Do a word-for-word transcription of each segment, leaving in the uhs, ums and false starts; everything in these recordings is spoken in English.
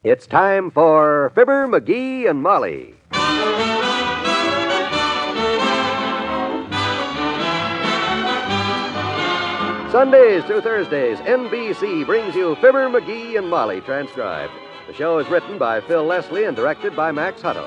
It's time for Fibber, McGee, and Molly. Sundays through Thursdays, N B C brings you Fibber, McGee, and Molly transcribed. The show is written by Phil Leslie and directed by Max Hutto.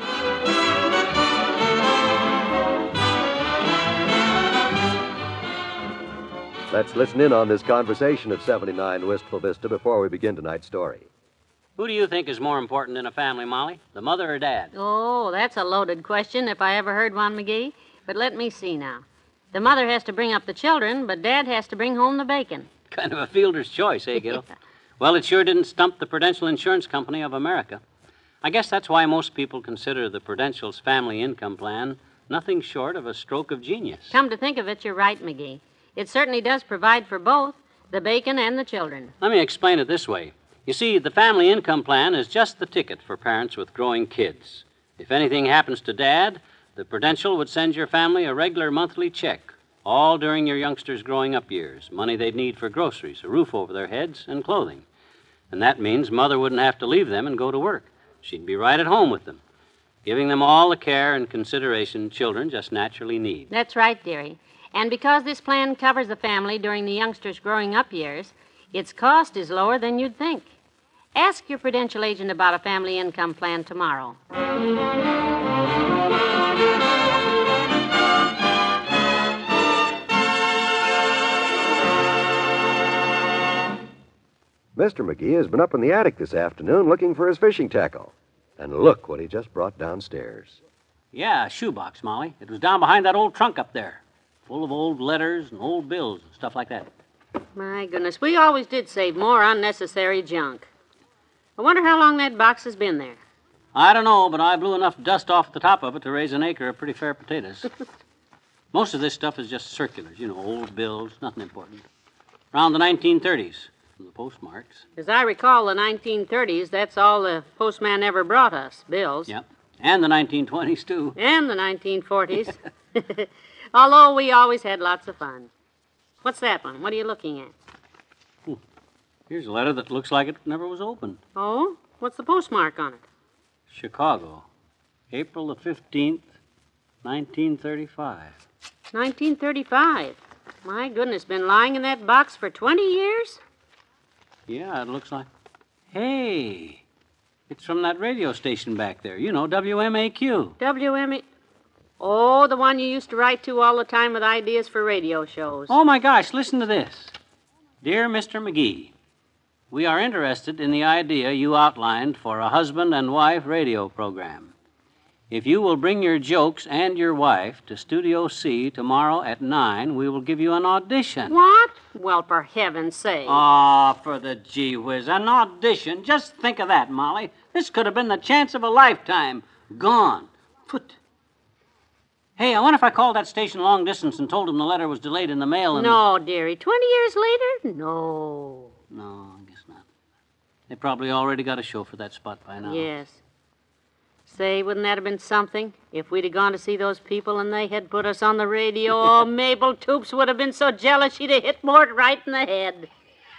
Let's listen in on this conversation at seventy-nine Wistful Vista before we begin tonight's story. Who do you think is more important in a family, Molly? The mother or dad? Oh, that's a loaded question if I ever heard one, McGee. But let me see now. The mother has to bring up the children, but Dad has to bring home the bacon. Kind of a fielder's choice, eh, Gil? Well, it sure didn't stump the Prudential Insurance Company of America. I guess that's why most people consider the Prudential's family income plan nothing short of a stroke of genius. Come to think of it, you're right, McGee. It certainly does provide for both, the bacon and the children. Let me explain it this way. You see, the family income plan is just the ticket for parents with growing kids. If anything happens to Dad, the Prudential would send your family a regular monthly check, all during your youngsters' growing up years, money they'd need for groceries, a roof over their heads, and clothing. And that means Mother wouldn't have to leave them and go to work. She'd be right at home with them, giving them all the care and consideration children just naturally need. That's right, dearie. And because this plan covers the family during the youngsters' growing up years, its cost is lower than you'd think. Ask your Prudential agent about a family income plan tomorrow. Mister McGee has been up in the attic this afternoon looking for his fishing tackle. And look what he just brought downstairs. Yeah, a shoebox, Molly. It was down behind that old trunk up there, full of old letters and old bills and stuff like that. My goodness, we always did save more unnecessary junk. I wonder how long that box has been there. I don't know, but I blew enough dust off the top of it to raise an acre of pretty fair potatoes. Most of this stuff is just circulars, you know, old bills, nothing important. Around the nineteen thirties, from the postmarks. As I recall, the nineteen thirties, that's all the postman ever brought us, bills. Yep, and the nineteen twenties, too. And the nineteen forties. Although we always had lots of fun. What's that one? What are you looking at? Here's a letter that looks like it never was opened. Oh? What's the postmark on it? Chicago, April the fifteenth, nineteen thirty-five. nineteen thirty-five. My goodness, been lying in that box for twenty years? Yeah, it looks like... Hey, it's from that radio station back there. You know, W M A Q. W M A... Oh, the one you used to write to all the time with ideas for radio shows. Oh, my gosh, listen to this. Dear Mister McGee, we are interested in the idea you outlined for a husband and wife radio program. If you will bring your jokes and your wife to Studio C tomorrow at nine, we will give you an audition. What? Well, for heaven's sake. Aw, for the gee whiz, an audition. Just think of that, Molly. This could have been the chance of a lifetime. Gone. Put. Hey, I wonder if I called that station long distance and told them the letter was delayed in the mail and... No, dearie. Twenty years later? No. No, I guess not. They probably already got a show for that spot by now. Yes. Say, wouldn't that have been something? If we'd have gone to see those people and they had put us on the radio, oh, Mabel Toops would have been so jealous she'd have hit Mort right in the head.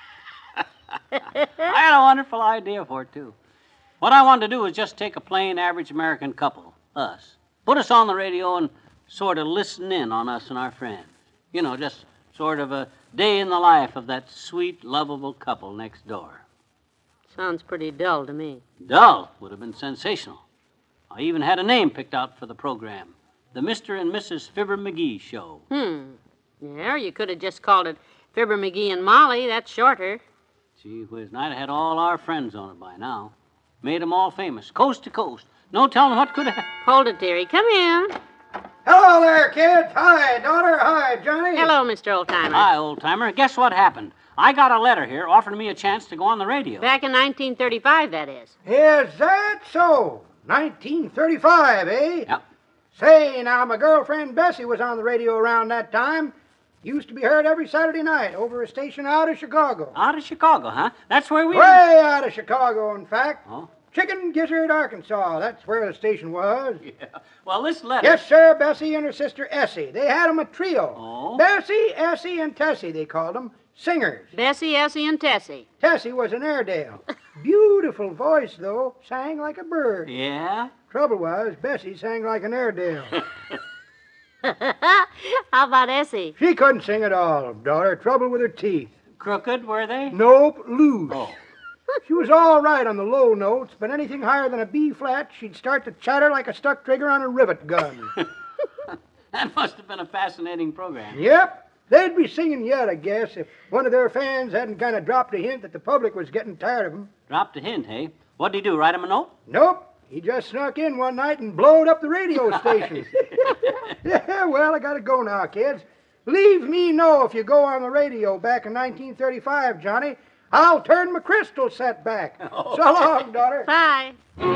I had a wonderful idea for it, too. What I wanted to do was just take a plain, average American couple, us, put us on the radio and sort of listen in on us and our friends. You know, just sort of a day in the life of that sweet, lovable couple next door. Sounds pretty dull to me. Dull would have been sensational. I even had a name picked out for the program. The Mister and Missus Fibber McGee Show. Hmm. Yeah, you could have just called it Fibber McGee and Molly. That's shorter. Gee whiz, and I'd have had all our friends on it by now. Made them all famous, coast to coast. No telling what could have... Hold it, dearie. Come in. Hello there, kids. Hi, daughter. Hi, Johnny. Hello, Mister Oldtimer. Hi, old-timer. Guess what happened? I got a letter here offering me a chance to go on the radio. Back in nineteen thirty-five, that is. Is that so? nineteen thirty-five, eh? Yep. Say, now, my girlfriend Bessie was on the radio around that time. Used to be heard every Saturday night over a station out of Chicago. Out of Chicago, huh? That's where we... Way out of Chicago, in fact. Oh? Chicken Gizzard, Arkansas. That's where the station was. Yeah. Well, this letter... Yes, sir, Bessie and her sister Essie. They had 'em a trio. Oh? Bessie, Essie, and Tessie, they called 'em. Singers. Bessie, Essie, and Tessie. Tessie was an Airedale. Beautiful voice, though. Sang like a bird. Yeah? Trouble was, Bessie sang like an Airedale. How about Essie? She couldn't sing at all, daughter. Trouble with her teeth. Crooked, were they? Nope, loose. Oh. She was all right on the low notes, but anything higher than a B flat, she'd start to chatter like a stuck trigger on a rivet gun. That must have been a fascinating program. Yep. They'd be singing yet, I guess, if one of their fans hadn't kind of dropped a hint that the public was getting tired of them. Dropped a hint, hey? What'd he do, write him a note? Nope. He just snuck in one night and blowed up the radio station. Yeah, well, I gotta go now, kids. Leave me know if you go on the radio back in nineteen thirty-five, Johnny. I'll turn my crystal set back. Oh. So long, daughter. Bye.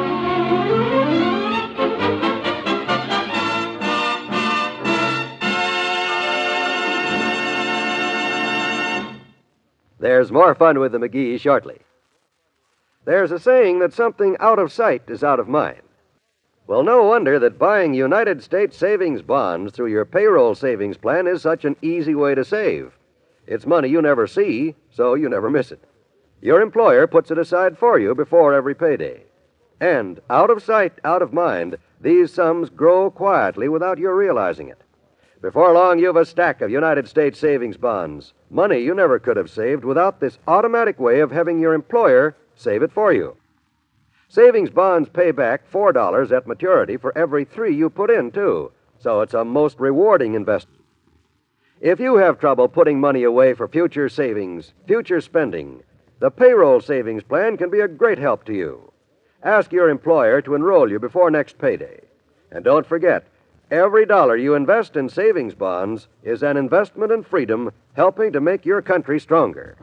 There's more fun with the McGee shortly. There's a saying that something out of sight is out of mind. Well, no wonder that buying United States savings bonds through your payroll savings plan is such an easy way to save. It's money you never see, so you never miss it. Your employer puts it aside for you before every payday. And out of sight, out of mind, these sums grow quietly without your realizing it. Before long, you've a stack of United States savings bonds, money you never could have saved without this automatic way of having your employer save it for you. Savings bonds pay back four dollars at maturity for every three you put in, too, so it's a most rewarding investment. If you have trouble putting money away for future savings, future spending, the payroll savings plan can be a great help to you. Ask your employer to enroll you before next payday. And don't forget, every dollar you invest in savings bonds is an investment in freedom, helping to make your country stronger.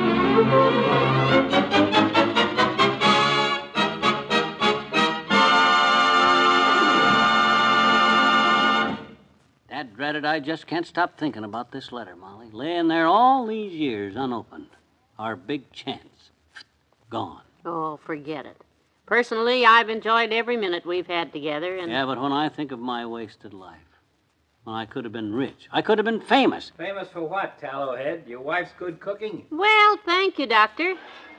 Dad dreaded, I just can't stop thinking about this letter, Molly. Laying there all these years unopened. Our big chance. Gone. Oh, forget it. Personally, I've enjoyed every minute we've had together, and... Yeah, but when I think of my wasted life, when I could have been rich, I could have been famous. Famous for what, Tallowhead? Your wife's good cooking? Well, thank you, Doctor.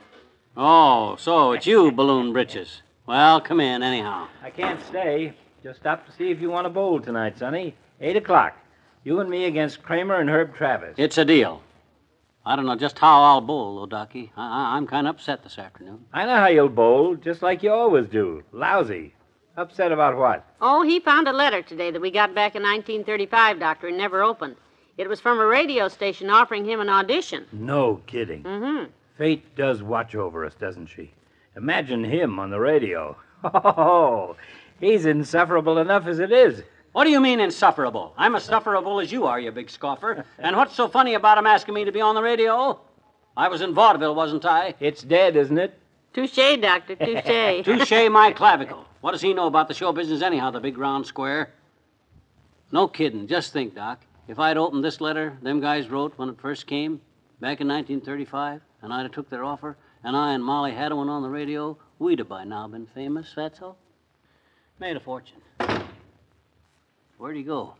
Oh, so it's you, Balloon Britches. Well, come in, anyhow. I can't stay. Just stopped to see if you want a bowl tonight, Sonny. Eight o'clock. You and me against Kramer and Herb Travis. It's a deal. I don't know just how I'll bowl, though, Docky. I- I- I'm kind of upset this afternoon. I know how you'll bowl, just like you always do. Lousy. Upset about what? Oh, he found a letter today that we got back in nineteen thirty-five, Doctor, and never opened. It was from a radio station offering him an audition. No kidding. Mm-hmm. Fate does watch over us, doesn't she? Imagine him on the radio. Oh, he's insufferable enough as it is. What do you mean insufferable? I'm as sufferable as you are, you big scoffer. And what's so funny about him asking me to be on the radio? I was in vaudeville, wasn't I? It's dead, isn't it? Touche, Doctor, touche. Touche my clavicle. What does he know about the show business anyhow, the big round square? No kidding. Just think, Doc. If I'd opened this letter them guys wrote when it first came, back in nineteen thirty-five, and I'd have took their offer, and I and Molly had one on the radio, we'd have by now been famous, that's all. Made a fortune. Where'd he go?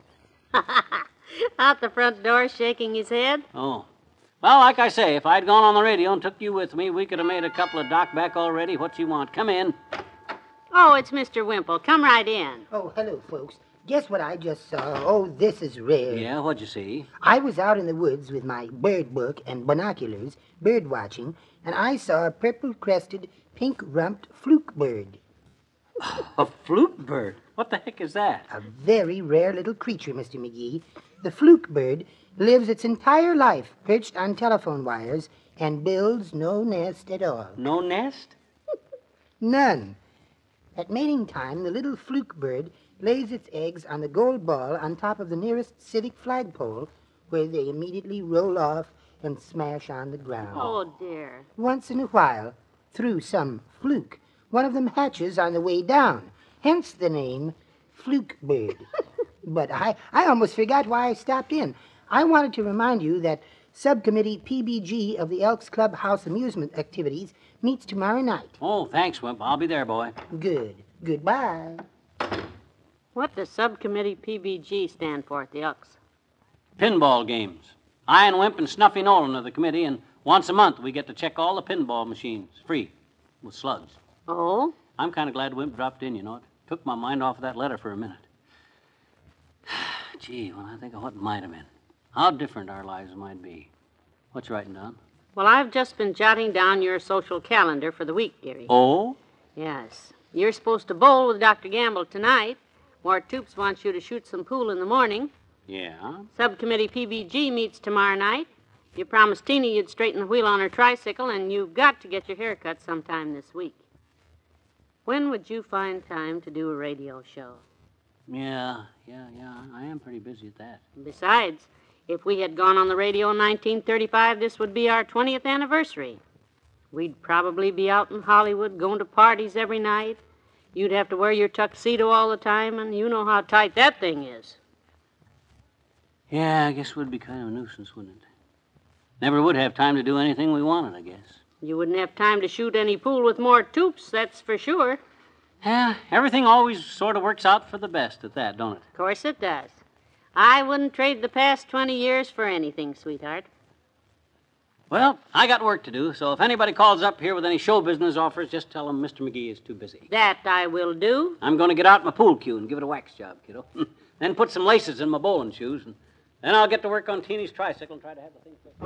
Out the front door, shaking his head. Oh. Well, like I say, if I'd gone on the radio and took you with me, we could have made a couple of Doc back already. What you want? Come in. Oh, it's Mister Wimple. Come right in. Oh, hello, folks. Guess what I just saw? Oh, this is rare. Yeah, what'd you see? I was out in the woods with my bird book and binoculars, bird watching, and I saw a purple-crested, pink-rumped fluke bird. A fluke bird? What the heck is that? A very rare little creature, Mister McGee. The fluke bird lives its entire life perched on telephone wires and builds no nest at all. No nest? None. At mating time, the little fluke bird lays its eggs on the gold ball on top of the nearest civic flagpole, where they immediately roll off and smash on the ground. Oh, dear. Once in a while, through some fluke, one of them hatches on the way down, hence the name fluke bird. But I, I almost forgot why I stopped in. I wanted to remind you that Subcommittee P B G of the Elks Club House Amusement Activities meets tomorrow night. Oh, thanks, Wimp. I'll be there, boy. Good. Goodbye. What does Subcommittee P B G stand for at the Elks? Pinball games. I and Wimp and Snuffy Nolan are the committee, and once a month we get to check all the pinball machines. Free. with slugs. Oh? I'm kind of glad Wimp dropped in, you know. It took my mind off of that letter for a minute. Gee, when I think of what might have been, how different our lives might be. What you writing down? Well, I've just been jotting down your social calendar for the week, dearie. Oh? Yes. You're supposed to bowl with Doctor Gamble tonight. Mort Toops wants you to shoot some pool in the morning. Yeah? Subcommittee P B G meets tomorrow night. You promised Tina you'd straighten the wheel on her tricycle, and you've got to get your hair cut sometime this week. When would you find time to do a radio show? Yeah, yeah, yeah. I am pretty busy at that. Besides, if we had gone on the radio in nineteen thirty-five, this would be our twentieth anniversary. We'd probably be out in Hollywood going to parties every night. You'd have to wear your tuxedo all the time, and you know how tight that thing is. Yeah, I guess it would be kind of a nuisance, wouldn't it? Never would have time to do anything we wanted, I guess. You wouldn't have time to shoot any pool with Mort Toops, that's for sure. Yeah, everything always sort of works out for the best at that, don't it? Of course it does. I wouldn't trade the past twenty years for anything, sweetheart. Well, I got work to do, so if anybody calls up here with any show business offers, just tell them Mister McGee is too busy. That I will do. I'm going to get out my pool cue and give it a wax job, kiddo. Then put some laces in my bowling shoes, and then I'll get to work on Teeny's tricycle and try to have the thing fixed.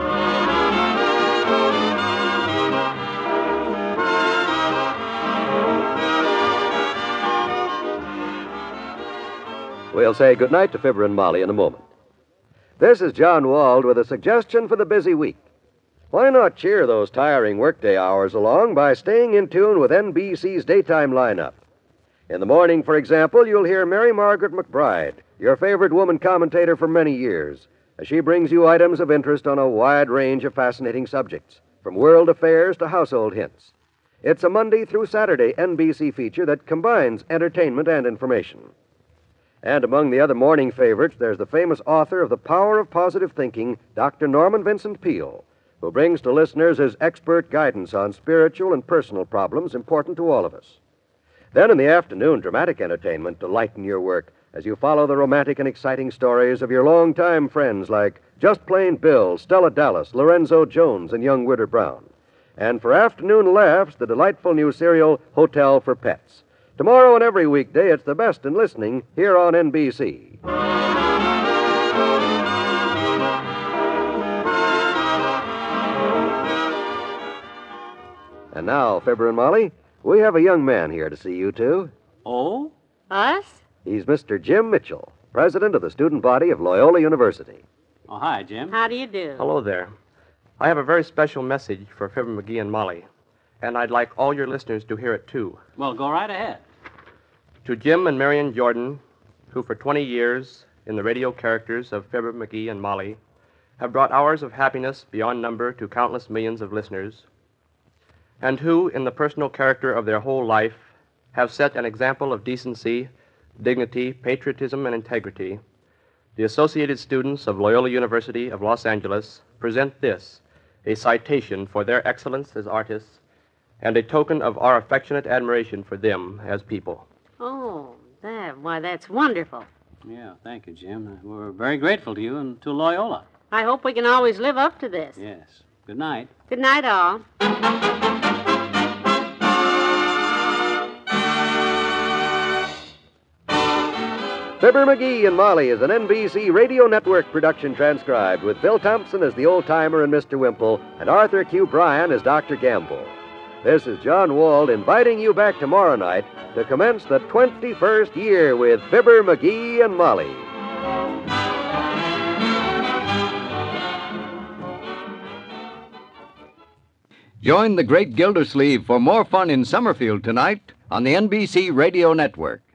We'll say goodnight to Fibber and Molly in a moment. This is John Wald with a suggestion for the busy week. Why not cheer those tiring workday hours along by staying in tune with N B C's daytime lineup? In the morning, for example, you'll hear Mary Margaret McBride, your favorite woman commentator for many years, as she brings you items of interest on a wide range of fascinating subjects, from world affairs to household hints. It's a Monday through Saturday N B C feature that combines entertainment and information. And among the other morning favorites, there's the famous author of The Power of Positive Thinking, Doctor Norman Vincent Peale, who brings to listeners his expert guidance on spiritual and personal problems important to all of us. Then in the afternoon, dramatic entertainment to lighten your work as you follow the romantic and exciting stories of your longtime friends like Just Plain Bill, Stella Dallas, Lorenzo Jones, and young Widder Brown. And for afternoon laughs, the delightful new serial Hotel for Pets. Tomorrow and every weekday, it's the best in listening here on N B C. And now, Fibber and Molly, we have a young man here to see you two. Oh? Us? He's Mister Jim Mitchell, president of the student body of Loyola University. Oh, hi, Jim. How do you do? Hello there. I have a very special message for Fibber McGee and Molly, and I'd like all your listeners to hear it, too. Well, go right ahead. To Jim and Marion Jordan, who for twenty years, in the radio characters of Fibber McGee and Molly, have brought hours of happiness beyond number to countless millions of listeners, and who, in the personal character of their whole life, have set an example of decency, dignity, patriotism, and integrity, the Associated Students of Loyola University of Los Angeles present this, a citation for their excellence as artists, and a token of our affectionate admiration for them as people. Oh, that, why, that's wonderful. Yeah, thank you, Jim. We're very grateful to you and to Loyola. I hope we can always live up to this. Yes. Good night. Good night, all. Fibber McGee and Molly is an N B C Radio Network production transcribed with Bill Thompson as the old-timer and Mister Wimple and Arthur Q. Bryan as Doctor Gamble. This is John Wald inviting you back tomorrow night to commence the twenty-first year with Fibber McGee and Molly. Join the great Gildersleeve for more fun in Summerfield tonight on the N B C Radio Network.